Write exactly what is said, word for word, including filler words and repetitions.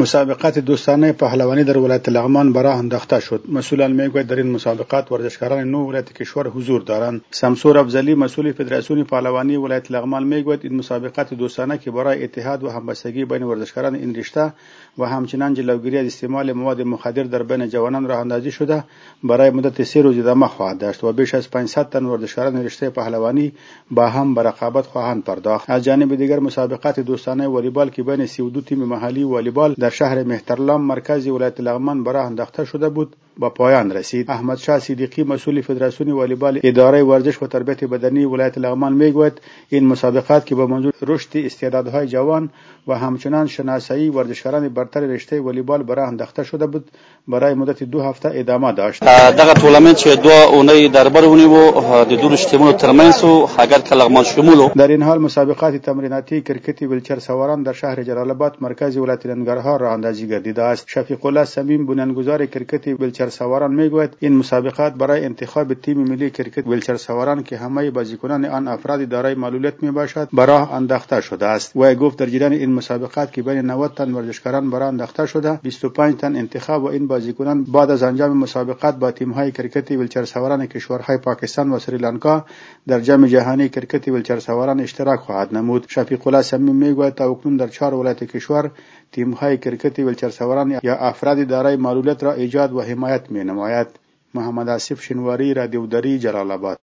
مسابقات دوستانه پهلوانی در ولایت لغمان براه انداخته شد. مسئولان میگویند در این مسابقات ورزشکاران نو ولایت کشور حضور دارند. شمسور افضلی مسئول فدراسیون پهلوانی ولایت لغمان میگوید این مسابقات دوستانه که برای اتحاد و همبستگی بین ورزشکاران این رشته و همچنین جلوگیری از استعمال مواد مخدر در بین جوانان راه اندازی شده برای مدت سه روز ادامه خواهد داشت و بیش از پانصد تن ورزشکاران رشته پهلوانی با هم به رقابت خواهند پرداخت. از جانب دیگر مسابقات دوستانه والیبال که بین سی و دو تیم محلی والیبال در شهر مهترلام مرکز ولایت لغمان براه انداخته شده بود با پایان رسید. احمد شاه صدیقی مسئول فدراسیون والیبال اداره ورزش و تربیت بدنی ولایت لغمان میگوید این مسابقات که با منظور رشد استعدادهای جوان و همچنان شناسایی ورزشکاران برتر رشته والیبال براه انداخته شده بود برای مدت دو هفته ادامه داشت. دغه تورنمنت چې دوه اونۍ در بر ونیو د دوه رشتهونو ترمنځ او اگر که لغمان شمولو. در این حال مسابقات تمریناتی کرکټ ویلچر سواران در شهر جلال آباد مرکز ولایت ننګرهار راه اندازی گردیده است. شفیق الله سمیم بنیانگذار کرکټ ویلچر سواران میگوید این مسابقات برای انتخاب تیم ملی کرکټ ویلچر سواران که همه بازیکنان آن افراد دارای معلولیت میباشد براه انداخته شده است. و گفت در جریان این مسابقات که بین نود تن ورزشکاران براه انداخته شده بیست و پنج تن انتخاب و این بازیکنان بعد از انجام مسابقات با تیم‌های کرکټ ویلچر سواران کشورهای پاکستان و سریلانکا در جام جهانی کرکټ ویلچر سواران اشتراک خواهد نمود. شفیق الله سمیم میگوید تا اکنون در چهار ولایت کشور تیم‌های کرکټ ویلچر سواران یا افراد دارای معلولیت را ایجاد و حمایت می‌نماید. محمد آصف شنواری، رادیو دری، جلال آباد.